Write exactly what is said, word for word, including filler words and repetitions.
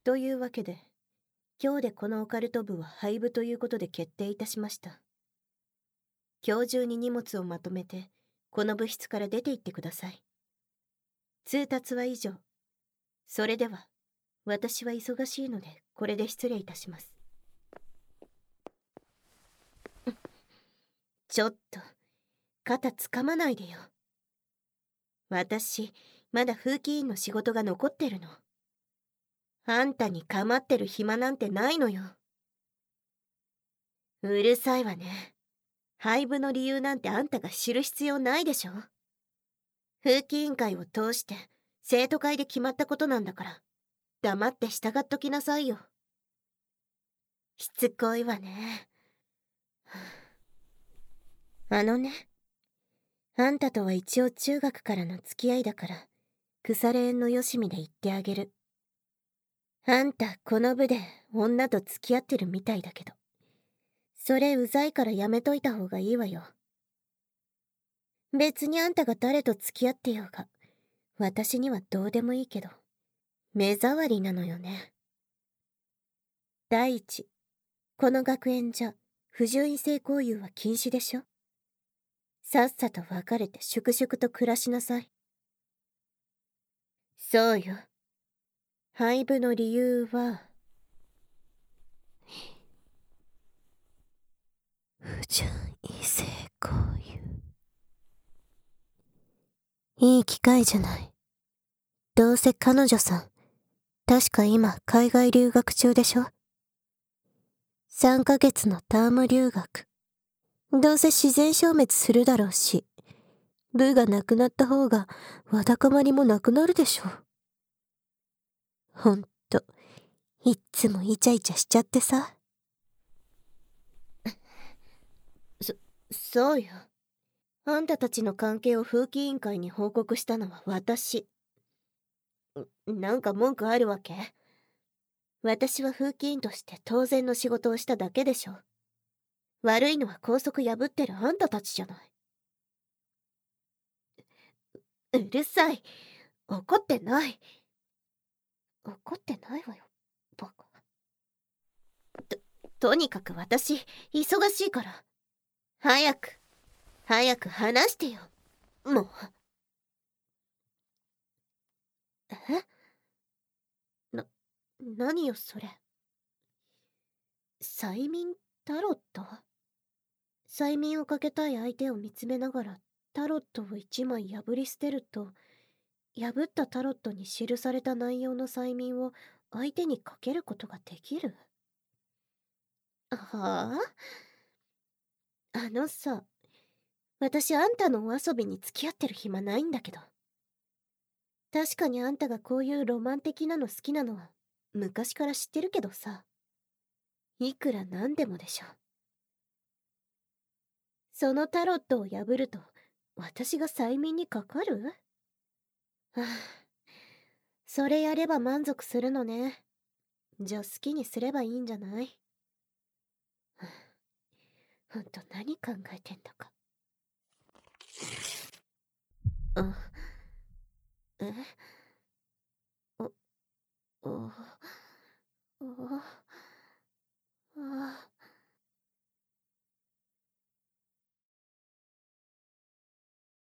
というわけで、今日でこのオカルト部は廃部ということで決定いたしました。今日中に荷物をまとめて、この部室から出て行ってください。通達は以上。それでは、私は忙しいので、これで失礼いたします。ちょっと、肩つかまないでよ。私、まだ風紀委員の仕事が残ってるの。あんたに構ってる暇なんてないのよ。うるさいわね。廃部の理由なんてあんたが知る必要ないでしょ。風紀委員会を通して生徒会で決まったことなんだから、黙って従っときなさいよ。しつこいわね。あのね、あんたとは一応中学からの付き合いだから、腐れ縁のよしみで言ってあげる。あんたこの部で女と付き合ってるみたいだけど、それうざいからやめといた方がいいわよ。別にあんたが誰と付き合ってようが、私にはどうでもいいけど、目障りなのよね。第一、この学園じゃ不純異性交友は禁止でしょ。さっさと別れて粛々と暮らしなさい。そうよ。廃部の理由は、不純異性交友。いい機会じゃない。どうせ彼女さん、確か今海外留学中でしょ。さんかげつのターム留学。どうせ自然消滅するだろうし、部がなくなった方がわだかまりもなくなるでしょ。ほんと、いっつもイチャイチャしちゃってさ。そ、そうよ。あんたたちの関係を風紀委員会に報告したのは私。なんか文句あるわけ？私は風紀委員として当然の仕事をしただけでしょ。悪いのは校則破ってるあんたたちじゃない。うるさい。怒ってない。怒ってないわよ、バカ。と、とにかく私、忙しいから。早く、早く話してよ。もう。え？な、何よそれ。催眠タロット？催眠をかけたい相手を見つめながらタロットを一枚破り捨てると、破ったタロットに記された内容の催眠を相手にかけることができる？はあ？あのさ、私あんたのお遊びに付き合ってる暇ないんだけど。確かにあんたがこういうロマン的なの好きなのは昔から知ってるけどさ、いくらなんでもでしょ。そのタロットを破ると私が催眠にかかる？はあ、それやれば満足するのね。じゃあ好きにすればいいんじゃない？はあ、ほんと何考えてんだか。あ、え？お、お。